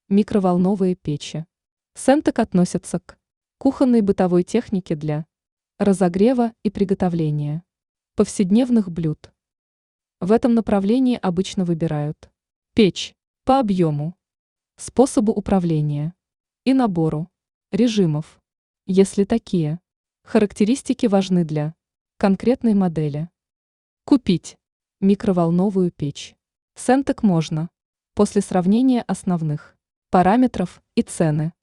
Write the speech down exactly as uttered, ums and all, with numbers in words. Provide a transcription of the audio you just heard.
Микроволновые печи. Сентек относятся к кухонной и бытовой технике для разогрева и приготовления повседневных блюд. В этом направлении обычно выбирают печь по объему, способу управления и набору режимов, если такие характеристики важны для конкретной модели. Купить микроволновую печь Сентек можно после сравнения основных параметров и цены.